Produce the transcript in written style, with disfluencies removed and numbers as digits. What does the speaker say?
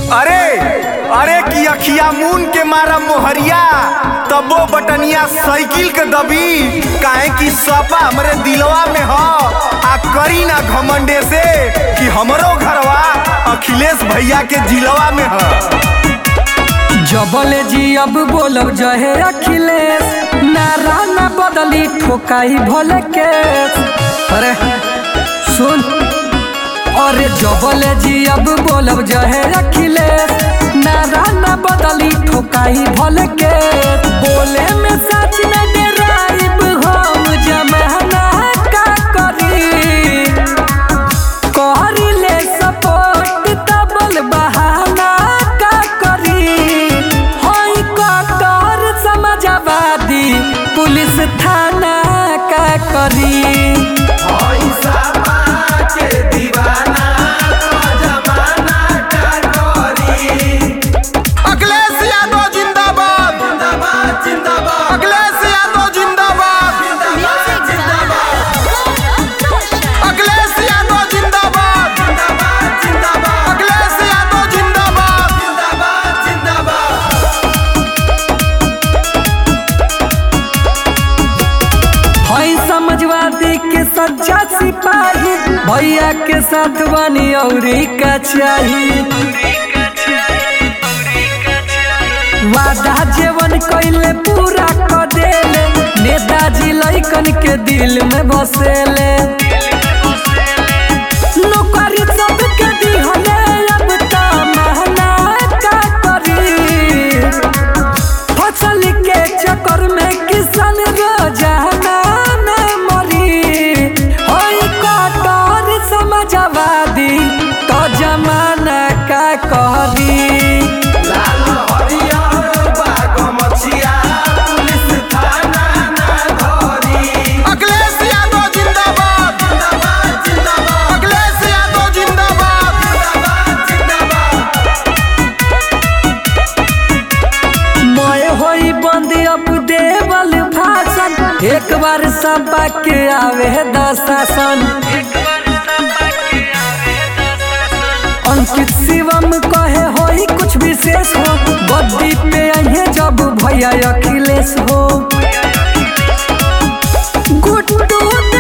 अरे अरे कि अखिया मून के मारा मोहरिया तबो बटनिया साइकिल के दबी काहे कि सपा हमरे दिलवा में ह आ करी ना घमंडे से कि हमरो घरवा अखिलेश भैया के जिलवा में ह। जबले जी अब बोलब जहे अखिलेश नारा ना बदली ठोकाई भले के। अरे सुन अरे जबले जी अब बोलब जहे अखिलेश नारा ना बदली ठोकाई भले के। बोले में सच न डराइब हम जमाना का करी करी ले सपोर्ट तबल बहाना का करी होई कटर समाजवादी पुलिस थाना का करी। समाजवादी के सच्चा सिपाही भैया के साथ बनी औरी का चाहिए। वादा जीवन कैले पूरा कर देले नेताजी लइकन के दिल में बसेले। नौकरी सबके दिहले अब त महना का करी फसल के चक्कर में किसान रोजाना समाजवादी तो जमाना का करी। अखिलेश यादव जिंदाबाद अखिलेश यादव जिंदाबाद। मैं होई बंद अब देवल भाषण एक बार सबा के आवे दशासन। अंकित शिवम कहे होई कुछ विशेष हो बद्दी पे अहे जब भैया अखिलेश हो। गुड्डू